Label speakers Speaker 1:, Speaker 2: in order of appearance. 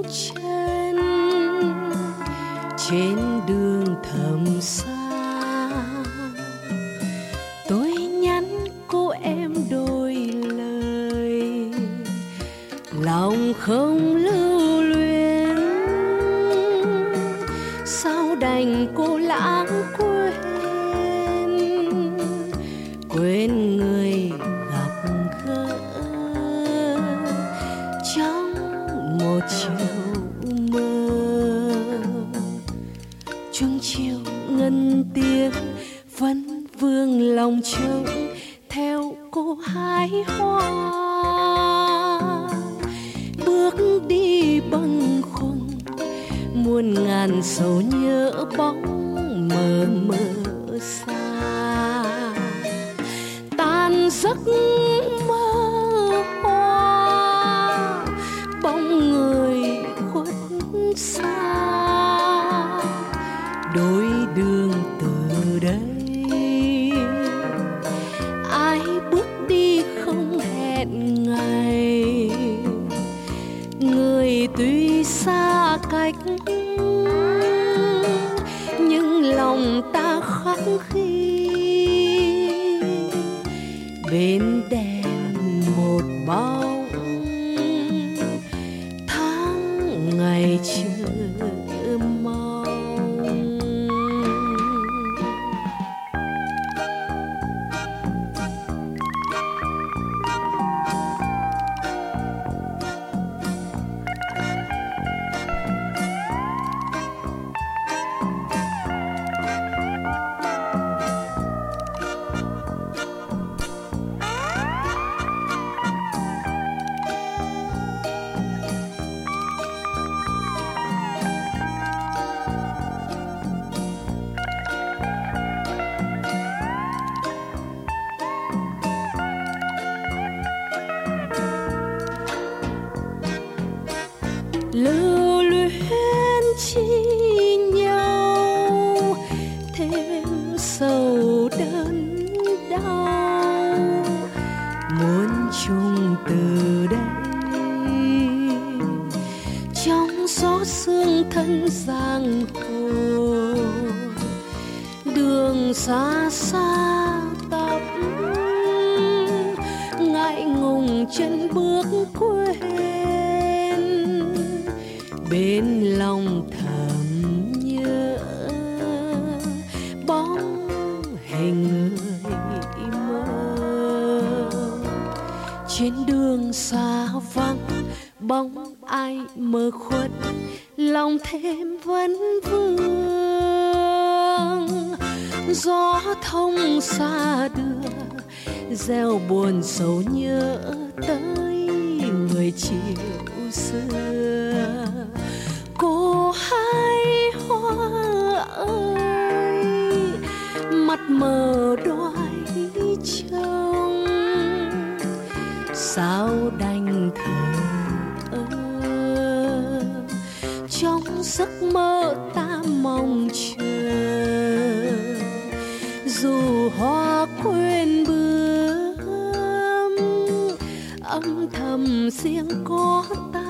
Speaker 1: chân trên đường thầm xa. Tôi nhắn cô em đôi lời, lòng không lưu luyến. Sao đành cô lãng quên, quên người gặp gỡ trong một chiều mơ. Chuông chiều ngân tiếng vẫn vương lòng trống theo cô hái hoa. Bước đi bâng khuâng muôn ngàn sầu nhớ bóng mờ mờ xa. Tan giấc mơ hoa bóng người khuất xa. Đôi đường từ đây ai bước đi không hẹn ngày. Người tuy xa cách nhưng lòng ta khắc ghi. Bên đèn một bóng tháng ngày chờ mong. Lưu luyến chi nhau thêm sầu đớn đau. Muốn chung từ đây trong gió sương thân giang hồ. Đường xa xa tấp ngại ngùng chân bước quên. Bên lòng thầm nhớ bóng hình người mơ. Trên đường xa vắng bóng ai mơ khuất, lòng thêm vấn vương. Gió thông xa đưa gieo buồn sầu nhớ tới người chiều xưa. Cô hái hoa ơi mắt mờ đoái trông. Sao đành thờ ơ trong giấc mơ ta mong chờ. Dù hoa quên bướm âm thầm riêng có ta.